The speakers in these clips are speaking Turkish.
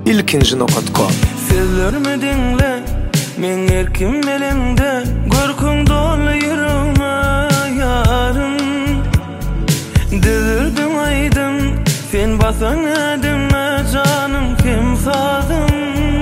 ilkinji nokta.com. Sözlerimi dinle, men erkim elinde, görkün dolu yürüme yarım. Dizirdim aydım, sen basan edime canım kim sadım.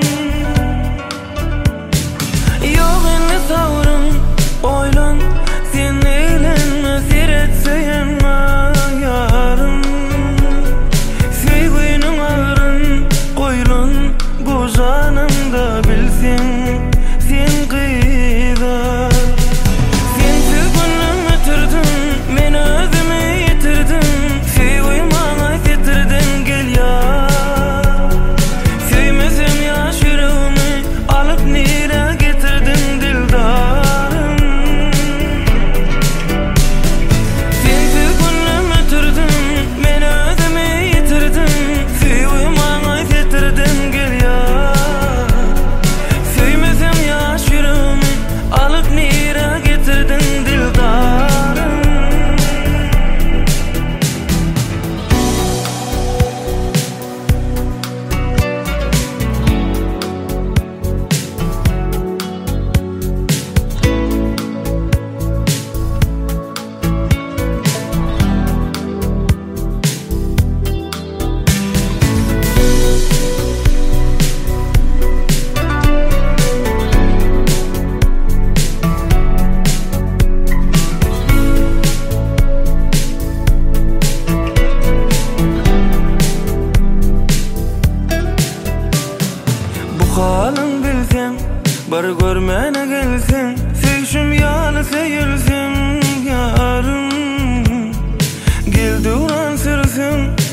Yok enne savrım, oylan, sen eğlenme, seyretseyenme yarım. Sevginin ağrın, koylun, bu canımda bilsin, sen kıyda. Sensiz günüm ötürdüm, men özümü yitirdim. Sevgim bana getirdin, gel ya. Sevmesem yaş yüreğimi, alıp nire getirdin dildarım. Sensiz günüm ötürdüm, men özümü yitirdim. Sevgim bana getirdin, gel ya. Sevmesem yaş yüreğimi, alıp nire getirdin dildarım. Bu halin bilsem, bar görmene gelsin. Sevşim yalı seyilsin yarım. Gel duran sürsün,